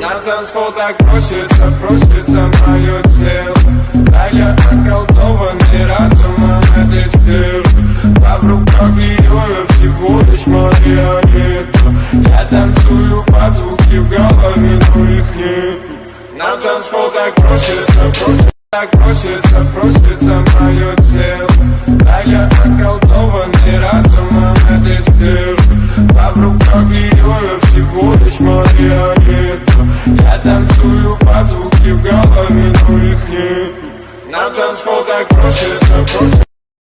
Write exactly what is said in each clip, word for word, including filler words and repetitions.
На танцпол так просится, просится мое тело. А я околдованный разумом этой стервы. А в руках ее я всего лишь марионетка. Я танцую под звуки в голове, но их нет. На танцпол так просится, просится, так просится, просится мое тело. А я околдованный разумом этой стервы. А в руках ее я всего лишь марионетка. Я танцую под звуки в голове, но их нет. На танцпол так просится, просится,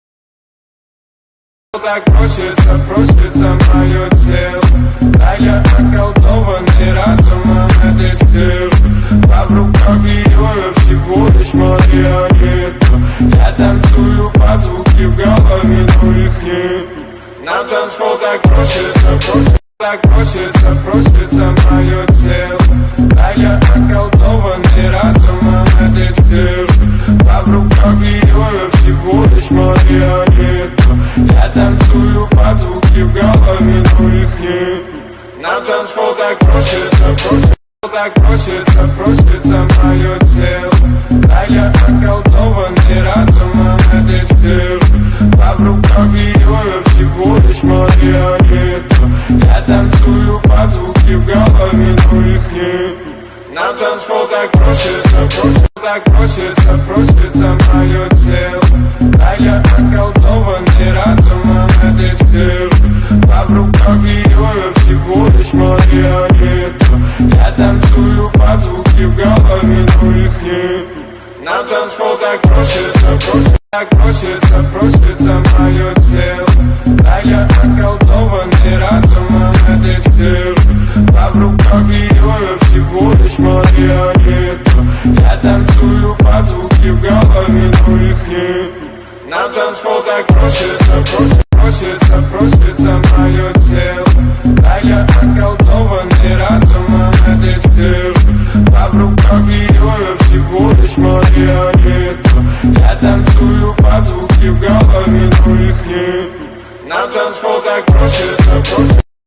так просится, просится мое тело. А я околдованный разумом этой стервы. А в руках ее я всего лишь марионетка. Я танцую под звуки в голове, но их нет. На танцпол так просится, просится, так просится, просится мое тело. А я околдованный разумом этой стервы. А в руках ее я всего лишь марионетка. Я танцую под звуки в голове, но их нет. На танцпол так просится, просится, так просится, просится мое тело. А я околдованный разумом этой стервы. А в руках ее я всего лишь марионетка. Я танцую под звуки в голове, но их нет. На танцпол так просится, просится, так просится, просится мое тело. А я околдованный разумом этой стервы. А в руках ее я всего лишь марионетка. Я танцую под звуки в голове, но их нет. На танцпол так просится, просится, так просится, просится мое тело. А я околдованный разумом этой стервы. А в руках ее я всего лишь марионетка. Я танцую под звуки в голове, но их нет. На танцпол так просится, просится, просится, просится мое тело. А я околдованный разумом этой стервы. А в руках ее я всего лишь марионетка. Я танцую под звуки в голове, но их нет. На танцпол так просится, просится.